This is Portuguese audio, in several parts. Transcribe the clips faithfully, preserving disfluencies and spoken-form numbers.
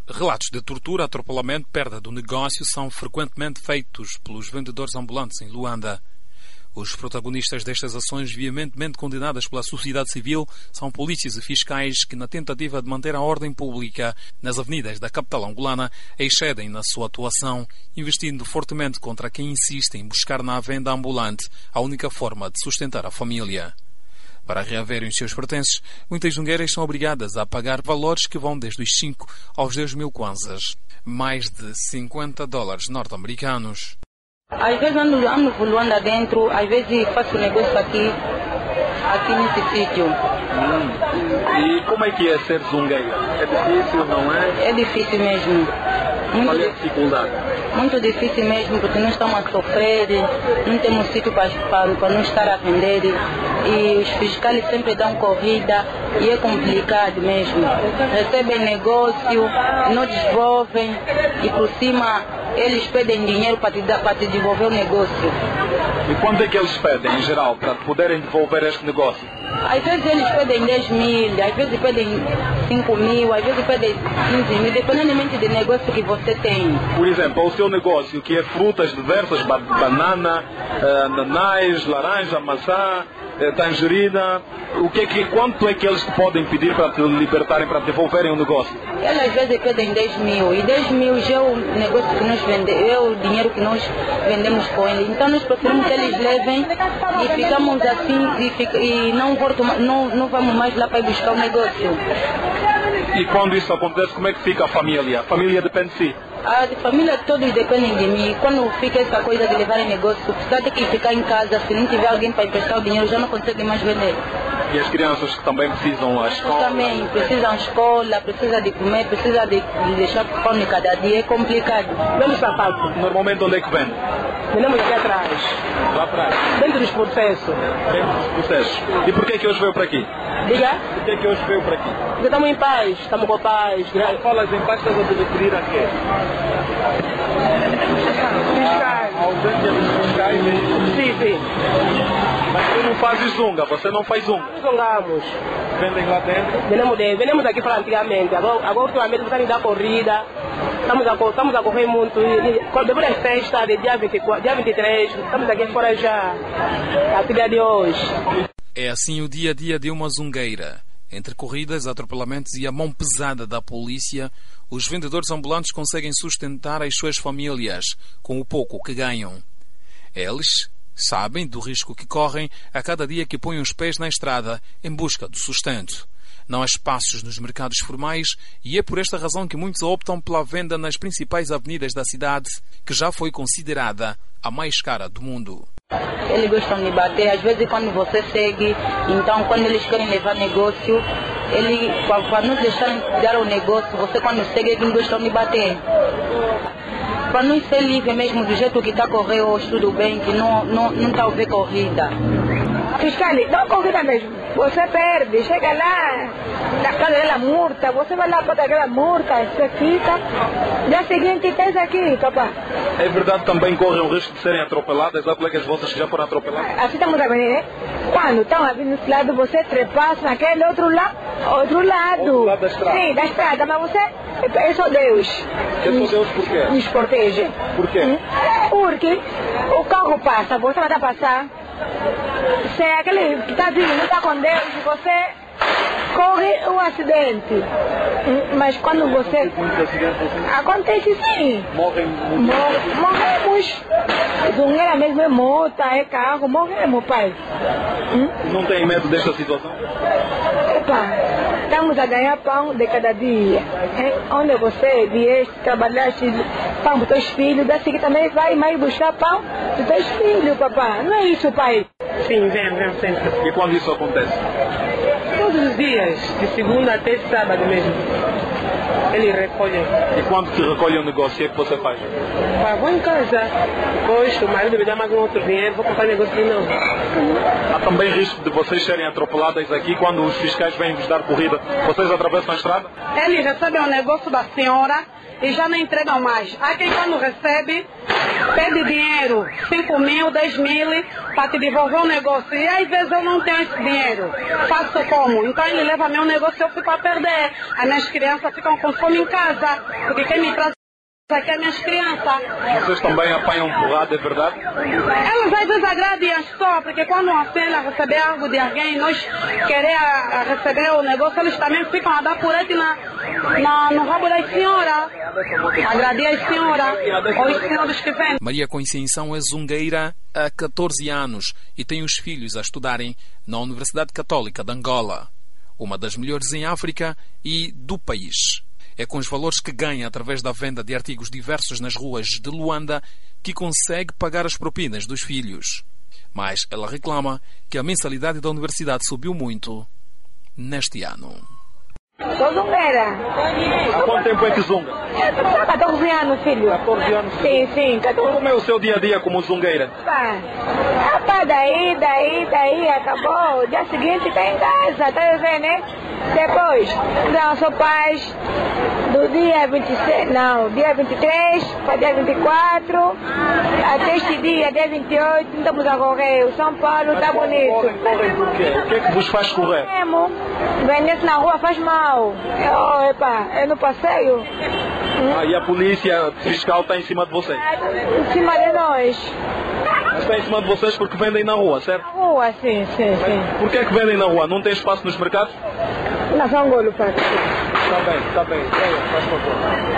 Relatos de tortura, atropelamento, perda do negócio são frequentemente feitos pelos vendedores ambulantes em Luanda. Os protagonistas destas ações veementemente condenadas pela sociedade civil são polícias e fiscais que, na tentativa de manter a ordem pública nas avenidas da capital angolana, excedem na sua atuação, investindo fortemente contra quem insiste em buscar na venda ambulante a única forma de sustentar a família. Para reaverem os seus pertences, muitas zungueiras são obrigadas a pagar valores que vão desde os cinco aos dez mil kwanzas, mais de cinquenta dólares norte-americanos. Às vezes ando, ando por Luanda dentro, às vezes faço negócio aqui, aqui nesse sítio. Hum. E como é que é ser zungueira? É difícil, não é? É difícil mesmo. Muito Qual é a dificuldade? Muito difícil mesmo, porque nós estamos a sofrer, não temos sítio para, para, para não estar a vender. E os fiscais sempre dão corrida e é complicado mesmo. Recebem negócio, não desenvolvem e por cima eles pedem dinheiro para te, dar, para te devolver o negócio. E quanto é que eles pedem em geral para poderem devolver este negócio? Às vezes eles pedem dez mil, às vezes pedem cinco mil, às vezes pedem quinze mil, independentemente do negócio que você tem. Por exemplo, o seu negócio, que é frutas diversas, banana, ananás, laranja, maçã, tangerina, o que é que, quanto é que eles podem pedir para te libertarem, para devolverem o negócio? Eles às vezes pedem dez mil, e dez mil já é o negócio que nós vendemos, é o dinheiro que nós vendemos com eles. Então nós preferimos que eles levem e ficamos assim e, fica, e não, volto, não, não vamos mais lá para buscar o negócio. E quando isso acontece, como é que fica a família? A família depende de si? A família todos dependem de mim. Quando fica essa coisa de levar negócio, precisa ter que ficar em casa. Se não tiver alguém para emprestar o dinheiro, já não consegue mais vender. E as crianças que também precisam da escola? Também precisam de escola, precisa de comer, precisa de, de deixar pão cada dia. É complicado. Vende sapato. Normalmente onde é que vende? Vendemos aqui atrás. Lá atrás? Dentro dos processos. Dentro dos processos. E por que é que hoje veio para aqui? Diga? Por que é que hoje veio para aqui? Porque estamos em paz, estamos com paz. Quando falas em paz, estás a referir a quê? Fiscais. A ausência dos fiscais? Sim, sim. Mas tu não fazes zunga, você não faz zunga? Nós zungamos. Vendem lá dentro? Vendemos, de, vendemos aqui para antigamente. Agora, agora ultimamente estamos a dar corrida. Estamos a, estamos a correr muito. Depois das festas, de dia, vinte e quatro, dia vinte e três, estamos aqui fora já. A dia de hoje. É assim o dia a dia de uma zungueira. Entre corridas, atropelamentos e a mão pesada da polícia, os vendedores ambulantes conseguem sustentar as suas famílias com o pouco que ganham. Eles sabem do risco que correm a cada dia que põem os pés na estrada em busca do sustento. Não há espaços nos mercados formais e é por esta razão que muitos optam pela venda nas principais avenidas da cidade, que já foi considerada a mais cara do mundo. Eles gostam de bater, às vezes quando você segue, então quando eles querem levar negócio, ele, para não deixarem dar o negócio, você quando segue, eles gostam de bater. Para não ser livre mesmo do jeito que está a correr hoje, tudo bem, que não está não, não tá a ver corrida. Fiscal, não corrida mesmo. Você perde, chega lá, na casa dela multa, você vai lá para aquela multa, você fica. Dia seguinte tens aqui, papai. É verdade, também correm o risco de serem atropeladas. Há colegas vossas que já foram atropeladas? Assim estamos a ver, né? Quando estão a vir nesse lado, você trepassa naquele outro lado. Outro lado. Outro lado da estrada. Sim, da estrada, mas você. É só Deus. É só Deus por quê? Nos protege. Por quê? Porque o carro passa, você vai passar. Se é aquele que está vindo, não está com Deus, você corre um acidente. Mas quando você. Acontece sim. Morrem muito. Morremos. Zungueira mesmo é moto, é carro, morremos, pai. Não tem medo desta situação? Epa, estamos a ganhar pão de cada dia. É? Onde você vieste, trabalhaste pão para os teus filhos, da seguinte também vai mais buscar pão dos teus filhos, papai. Não é isso, pai? Sim, vem, vem sempre. E quando isso acontece? Todos os dias, de segunda até sábado mesmo. Ele recolhe. E quando te recolhe o negócio, o que você faz? Ah, vou em casa. Depois o marido me dá mais um outro dinheiro, vou comprar negócio de novo. Há também risco de vocês serem atropeladas aqui quando os fiscais vêm vos dar corrida. Vocês atravessam a estrada? Eles recebem o negócio da senhora e já não entregam mais. Há quem quando recebe, pede dinheiro, cinco mil, dez mil, para te devolver o negócio. E às vezes eu não tenho esse dinheiro. Faço como? Então ele leva meu negócio e eu fico a perder. As minhas crianças ficam com fome em casa, porque quem me traz aqui é minhas crianças. Vocês também apanham porrada, é verdade? Elas às vezes agradem só, porque quando a cena receber algo de alguém, nós querer a, a receber o negócio, eles também ficam a dar purete na, na, no rabo da senhora. Agradecer a senhora, ou os senhores que vêm. Maria Conceição é zungueira há catorze anos e tem os filhos a estudarem na Universidade Católica de Angola, uma das melhores em África e do país. É com os valores que ganha através da venda de artigos diversos nas ruas de Luanda que consegue pagar as propinas dos filhos. Mas ela reclama que a mensalidade da universidade subiu muito neste ano. Sou zungueira. Há quanto tempo é que zunga? Há catorze anos, filho. catorze anos? Sim, sim. catorze. Como é o seu dia a dia como zungueira? Pá, ah, pá, daí, daí, daí, acabou. Dia seguinte está em casa, tá vendo, né? Depois, não, sou paz do dia vinte e seis, não, dia vinte e três para dia vinte e quatro, até este dia, dia vinte e oito, estamos a correr. O São Paulo está bonito. Correm, correm por quê? O que é que vos faz correr? Vender-se na rua faz mal. Eu, epa, eu no passeio. Ah, e a polícia fiscal está em cima de vocês? Em cima de nós. Está em cima de vocês porque vendem na rua, certo? Na rua, sim, sim, sim. Por que é que vendem na rua? Não tem espaço nos mercados? Na São Golo, pai. Está bem, está bem. Venha, faz favor.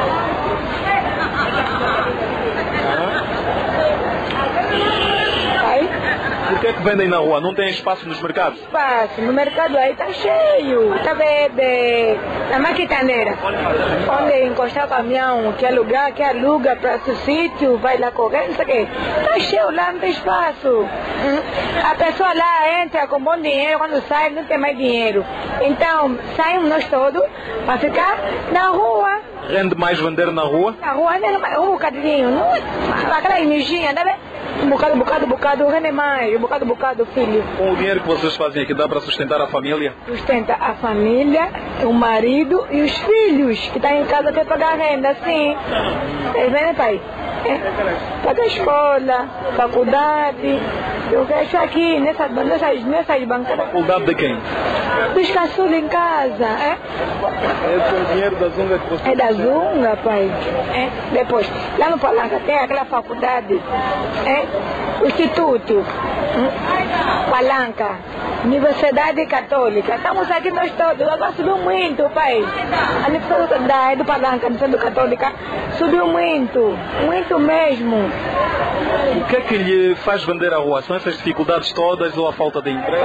Por que é que vendem na rua? Não tem espaço nos mercados? Espaço, no mercado aí está cheio. Está vendo? Na maquitaneira. Onde encostar o caminhão, que alugar, que aluga para o sítio, vai lá correr, não sei o quê. Está cheio lá, não tem espaço. Hum? A pessoa lá entra com bom dinheiro, quando sai não tem mais dinheiro. Então, saímos nós todos para ficar na rua. Rende mais vender na rua? Na rua, um bocadinho. Não, aquela imagina, tá vendo? Um bocado, bocado, bocado, rende mais, um bocado, bocado, filho. Com o dinheiro que vocês fazem aqui, dá para sustentar a família? Sustenta a família, o marido e os filhos, que estão em casa para pagar renda, sim. Tá vendo, pai? É. Paga escola, faculdade. Eu deixo aqui, nessas, nessas, nessas bancadas. Faculdade de quem? Dos caçulos em casa, é? É com o dinheiro da Zunga que você... É da Zunga, pai. É. Depois, lá no Palanca tem aquela faculdade, é? O Instituto, hum? Palanca, Universidade Católica. Estamos aqui nós todos, agora subiu muito, pai. A Universidade do Palanca, a Universidade Católica, subiu muito, muito mesmo. O que é que lhe faz vender a rua? São essas dificuldades todas ou a falta de emprego?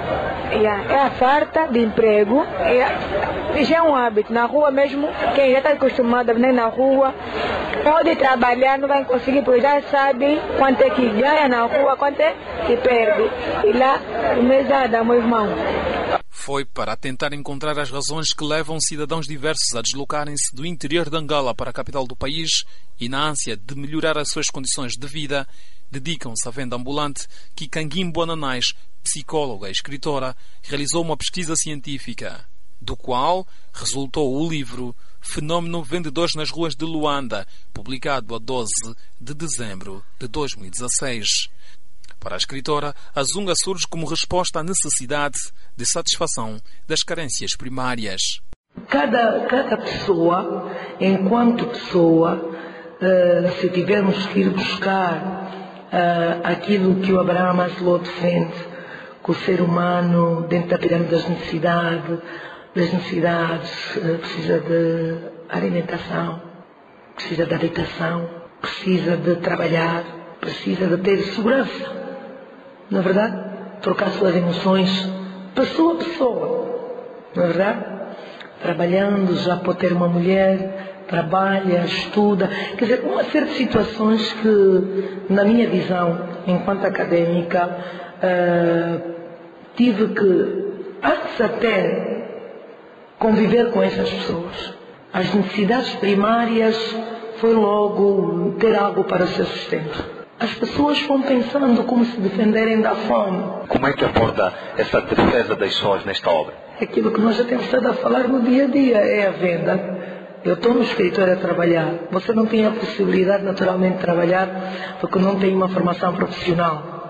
É a falta de emprego, é, já é um hábito. Na rua mesmo, quem já está acostumado a vender na rua, pode trabalhar, não vai conseguir, porque já sabe quanto é que ganha na rua, quanto é que perde. E lá, mesada, meu irmão. Foi para tentar encontrar as razões que levam cidadãos diversos a deslocarem-se do interior de Angola para a capital do país e, na ânsia de melhorar as suas condições de vida, dedicam-se à venda ambulante que Canguimbo Ananais, psicóloga e escritora, realizou uma pesquisa científica, do qual resultou o livro Fenômeno Vendedores nas Ruas de Luanda, publicado a doze de dezembro de dois mil e dezasseis. Para a escritora, a Zunga surge como resposta à necessidade de satisfação das carências primárias. Cada, cada pessoa, enquanto pessoa, uh, se tivermos que ir buscar uh, aquilo que o Abraham Maslow defende, que o ser humano, dentro da pirâmide das necessidades, das necessidades uh, precisa de alimentação, precisa de habitação, precisa de trabalhar, precisa de ter segurança. Na verdade, trocar suas emoções pessoa a pessoa, não é verdade? Trabalhando, já pode ter uma mulher, trabalha, estuda, quer dizer, uma série de situações que, na minha visão, enquanto académica, uh, tive que, antes até, conviver com essas pessoas. As necessidades primárias foi logo ter algo para o seu sustento. As pessoas vão pensando como se defenderem da fome. Como é que aborda essa defesa das pessoas nesta obra? Aquilo que nós já temos estado a falar no dia a dia é a venda. Eu estou no escritório a trabalhar. Você não tem a possibilidade naturalmente de trabalhar porque não tem uma formação profissional.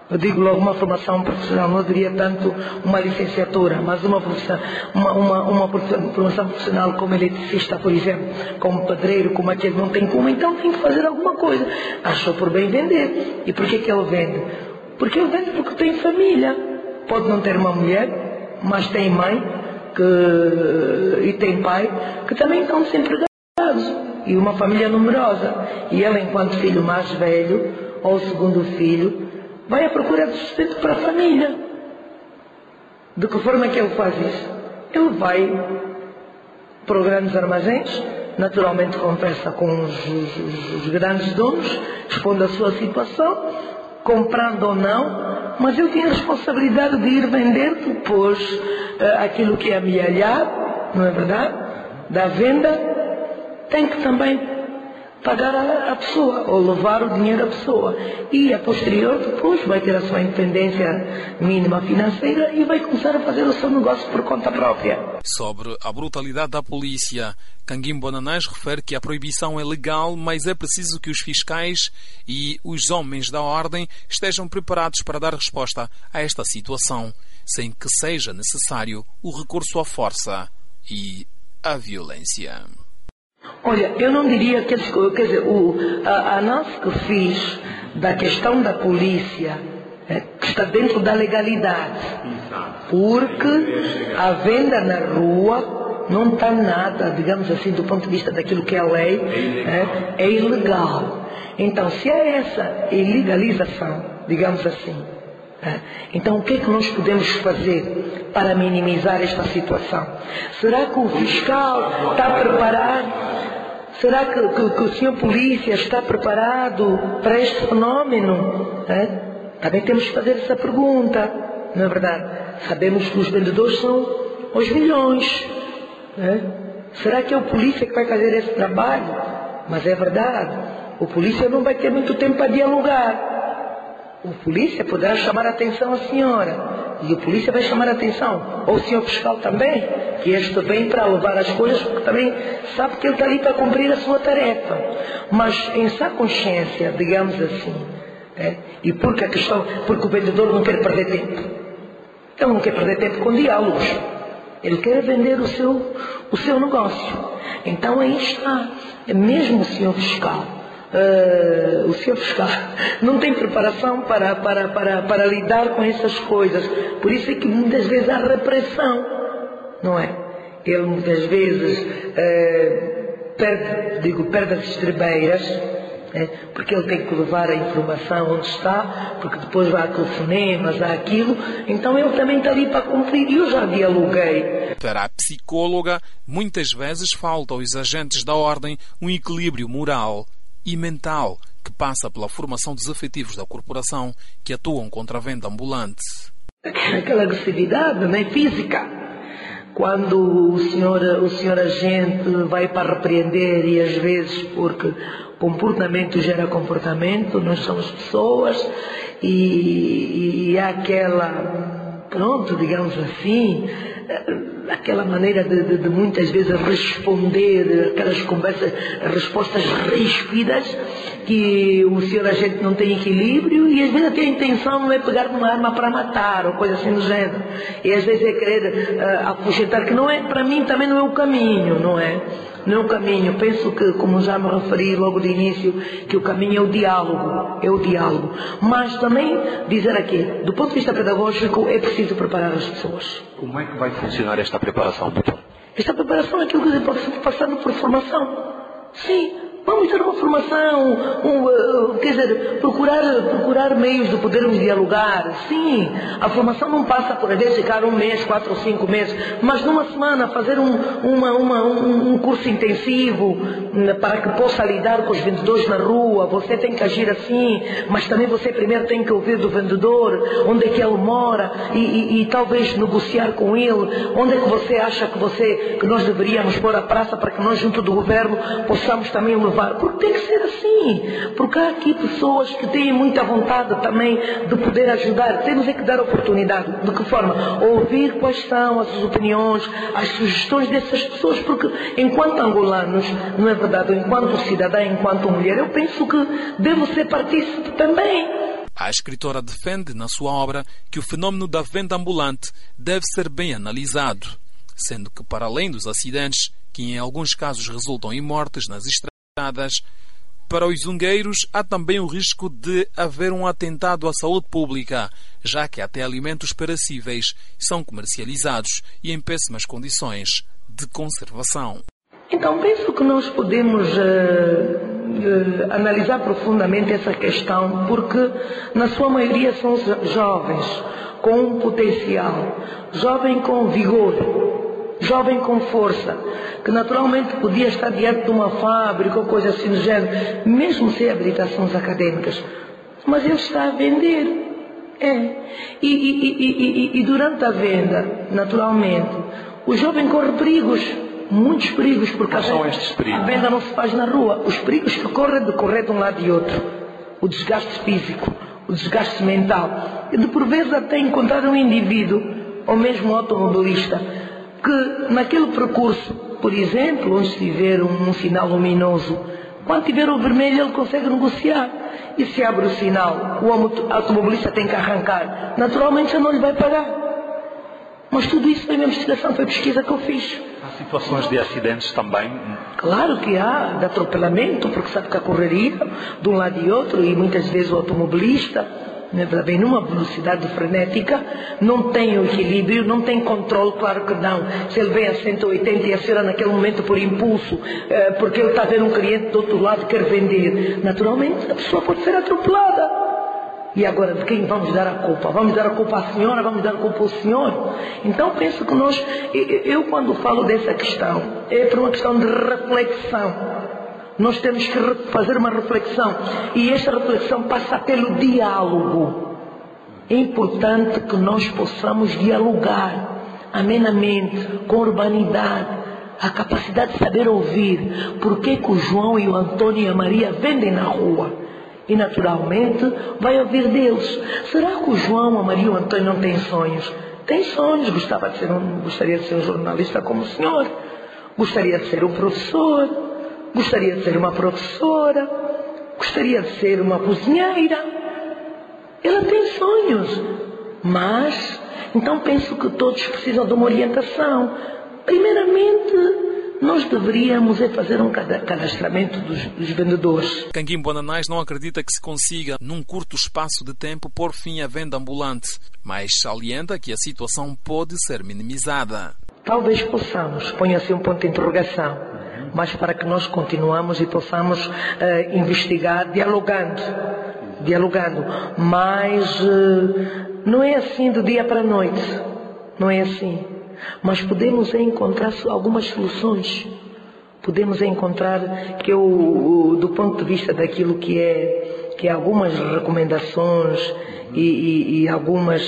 Eu digo logo uma formação profissional, não diria tanto uma licenciatura, mas uma, uma, uma, uma formação profissional como eletricista, por exemplo, como pedreiro, como aquele não tem como, então tem que fazer alguma coisa. Achou por bem vender. E por que que ele vende? Porque ele vende porque tem família. Pode não ter uma mulher, mas tem mãe que, e tem pai, que também estão desempregados. E uma família numerosa. E ele, enquanto filho mais velho, ou segundo filho, vai à procura de sustento para a família. De que forma é que ele faz isso? Ele vai para os grandes armazéns, naturalmente conversa com os, os, os grandes donos, responde a sua situação, comprando ou não, mas ele tem a responsabilidade de ir vender depois uh, aquilo que é amealhado, não é verdade? Da venda, tem que também pagar a, a pessoa, ou levar o dinheiro à pessoa. E a posterior depois vai ter a sua independência mínima financeira e vai começar a fazer o seu negócio por conta própria. Sobre a brutalidade da polícia, Canguimbo Ananás refere que a proibição é legal, mas é preciso que os fiscais e os homens da ordem estejam preparados para dar resposta a esta situação, sem que seja necessário o recurso à força e à violência. Olha, eu não diria que eles, quer dizer, o, a, a análise que fiz da questão da polícia, é, que está dentro da legalidade, porque a venda na rua não está nada, digamos assim, do ponto de vista daquilo que é a lei, é, é ilegal. Então, se há essa ilegalização, digamos assim, é, então o que é que nós podemos fazer para minimizar esta situação? Será que o fiscal está preparado? Será que, que, que o senhor polícia está preparado para este fenómeno? É? Também temos que fazer essa pergunta, não é verdade? Sabemos que os vendedores são aos milhões. É? Será que é o polícia que vai fazer esse trabalho? Mas é verdade, o polícia não vai ter muito tempo para dialogar. O polícia poderá chamar a atenção à senhora, e o polícia vai chamar a atenção, ou o senhor fiscal também, que este vem para levar as coisas, porque também sabe que ele está ali para cumprir a sua tarefa. Mas em sua consciência, digamos assim, é, e porque a questão, porque o vendedor não quer perder tempo. Ele não quer perder tempo com diálogos. Ele quer vender o seu, o seu negócio. Então aí está, mesmo o senhor fiscal. Uh, o senhor fiscal não tem preparação para, para, para, para lidar com essas coisas. Por isso é que muitas vezes há repressão, não é? Ele muitas vezes uh, perde, digo, perde as estribeiras, é? Porque ele tem que levar a informação onde está, porque depois vai a telefonemas, há aquilo, então ele também está ali para cumprir. E eu já dialoguei. Para a psicóloga, muitas vezes falta aos agentes da ordem um equilíbrio moral e mental que passa pela formação dos efetivos da corporação que atuam contra a venda ambulante. Aquela agressividade, não é, física. Quando o senhor, o senhor agente vai para repreender, e às vezes porque comportamento gera comportamento, nós somos pessoas, e, e há aquela, pronto, digamos assim, aquela maneira de, de, de muitas vezes responder, aquelas conversas, respostas ríspidas, que o senhor agente não tem equilíbrio, e às vezes até a intenção não é pegar uma arma para matar, ou coisa assim do gênero, e às vezes é querer uh, afugentar, que não é, para mim também não é o caminho, não é? Não é o caminho. Penso que, como já me referi logo de início, que o caminho é o diálogo, é o diálogo. Mas também dizer aqui, do ponto de vista pedagógico, é preciso preparar as pessoas. Como é que vai funcionar esta preparação, doutor? Esta preparação é aquilo que pode ser passando por formação. Sim, vamos ter uma formação, um, uh, quer dizer, procurar, procurar meios de podermos dialogar. Sim, a formação não passa por, às vezes, ficar um mês, quatro ou cinco meses, mas numa semana fazer um, uma, uma, um, um curso intensivo para que possa lidar com os vendedores na rua. Você tem que agir assim, mas também você primeiro tem que ouvir do vendedor, onde é que ele mora, e, e, e talvez negociar com ele, onde é que você acha que, você, que nós deveríamos pôr a praça para que nós, junto do governo, possamos também levar. Porque tem que ser assim, porque há aqui pessoas que têm muita vontade também de poder ajudar. Temos é que dar oportunidade. De que forma? Ouvir quais são as opiniões, as sugestões dessas pessoas, porque enquanto angolanos, não é verdade, enquanto cidadã, enquanto mulher, eu penso que devo ser partícipe também. A escritora defende, na sua obra, que o fenómeno da venda ambulante deve ser bem analisado, sendo que, para além dos acidentes, que em alguns casos resultam em mortes nas estradas, para os zungueiros há também o risco de haver um atentado à saúde pública, já que até alimentos perecíveis são comercializados e em péssimas condições de conservação. Então, penso que nós podemos uh, uh, analisar profundamente essa questão, porque na sua maioria são jovens com um potencial, jovem com vigor, jovem com força, que naturalmente podia estar diante de uma fábrica ou coisa assim do gênero, mesmo sem habilitações acadêmicas, mas ele está a vender. É. E, e, e, e, e durante a venda, naturalmente, o jovem corre perigos. Muitos perigos, porque a venda, estes perigos? a venda não se faz na rua. Os perigos que correm de correr de um lado e outro. O desgaste físico, o desgaste mental. E de por vezes até encontrar um indivíduo, ou mesmo um automobilista, que naquele percurso, por exemplo, onde estiver um, um sinal luminoso, quando tiver o vermelho ele consegue negociar. E se abre o sinal, o automobilista tem que arrancar. Naturalmente já não lhe vai pagar. Mas tudo isso foi uma investigação, foi pesquisa que eu fiz. Há situações de acidentes também? Claro que há, de atropelamento, porque sabe que a correria de um lado e outro, e muitas vezes o automobilista, né, vem numa velocidade frenética, não tem o equilíbrio, não tem controle, claro que não. Se ele vem a cento e oitenta e acelera naquele momento por impulso, eh, porque ele está a ver um cliente do outro lado que quer vender, naturalmente a pessoa pode ser atropelada. E agora, de quem vamos dar a culpa? Vamos dar a culpa à senhora? Vamos dar a culpa ao senhor? Então, penso que nós, eu quando falo dessa questão, é por uma questão de reflexão. Nós temos que fazer uma reflexão. E esta reflexão passa pelo diálogo. É importante que nós possamos dialogar amenamente, com urbanidade, a capacidade de saber ouvir. Por que que o João e o Antônio e a Maria vendem na rua? E naturalmente vai ouvir deles. Será que o João, a Maria e o Antônio não têm sonhos? Tem sonhos. Gostava de ser um, gostaria de ser um jornalista como o senhor. Gostaria de ser um professor. Gostaria de ser uma professora. Gostaria de ser uma cozinheira. Ela tem sonhos. Mas, então penso que todos precisam de uma orientação. Primeiramente, nós deveríamos é fazer um cadastramento dos, dos vendedores. Canguimbo Ananás não acredita que se consiga, num curto espaço de tempo, pôr fim à venda ambulante, mas salienta que a situação pode ser minimizada. Talvez possamos, ponho assim um ponto de interrogação, mas para que nós continuamos e possamos uh, investigar dialogando, dialogando, mas uh, não é assim do dia para a noite, não é assim. Mas podemos encontrar algumas soluções. Podemos encontrar que eu, do ponto de vista daquilo que é, que é algumas recomendações e, e, e algumas...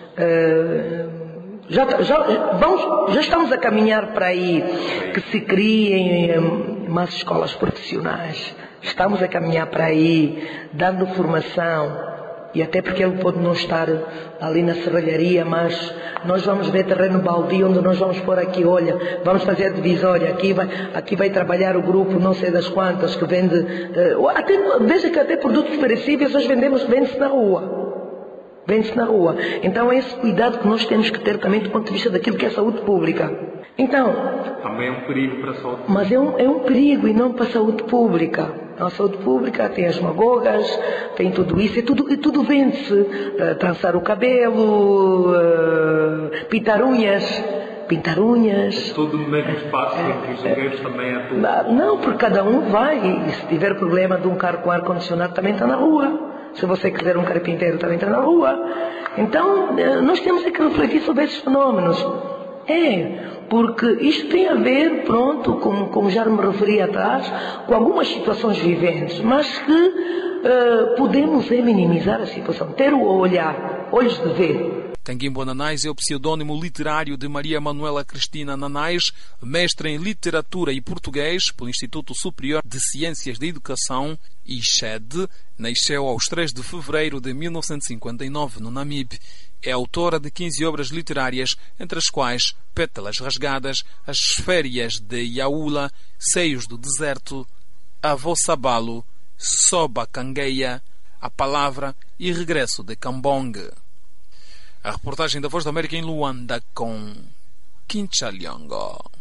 Uh, já, já, vamos, já estamos a caminhar para aí que se criem mais escolas profissionais. Estamos a caminhar para aí, dando formação. E até porque ele pode não estar ali na serralharia, mas nós vamos ver terreno baldio onde nós vamos pôr aqui, olha, vamos fazer a divisória, aqui vai, aqui vai trabalhar o grupo não sei das quantas que vende, uh, até, veja que até produtos perecíveis hoje vendemos, vende-se na rua, vende-se na rua. Então é esse cuidado que nós temos que ter também do ponto de vista daquilo que é saúde pública. Então, também é um perigo para a saúde pública. Mas é um, é um perigo e não para a saúde pública. A saúde pública tem as magogas, tem tudo isso, e tudo, e tudo vende-se. Uh, trançar o cabelo, uh, pintar unhas, pintar unhas. Tudo no mesmo espaço uh, em que os zungueiros uh, também atuam? Não, porque cada um vai, e se tiver problema de um carro com ar-condicionado também está na rua. Se você quiser um carpinteiro também está na rua. Então, uh, nós temos que refletir sobre esses fenómenos. É, porque isto tem a ver, pronto, como, como já me referi atrás, com algumas situações viventes, mas que uh, podemos é minimizar a situação, ter o olhar, olhos de ver. Canguimbo Ananás é o pseudônimo literário de Maria Manuela Cristina Ananás, mestre em Literatura e Português pelo Instituto Superior de Ciências da Educação, I C E D, nasceu aos três de fevereiro de mil novecentos e cinquenta e nove, no Namibe. É autora de quinze obras literárias, entre as quais Pétalas Rasgadas, As Férias de Iaula, Seios do Deserto, Avô Sabalo, Soba Cangueia, a palavra e regresso de Cambong. A reportagem da Voz da América em Luanda com Kincha Lyongo.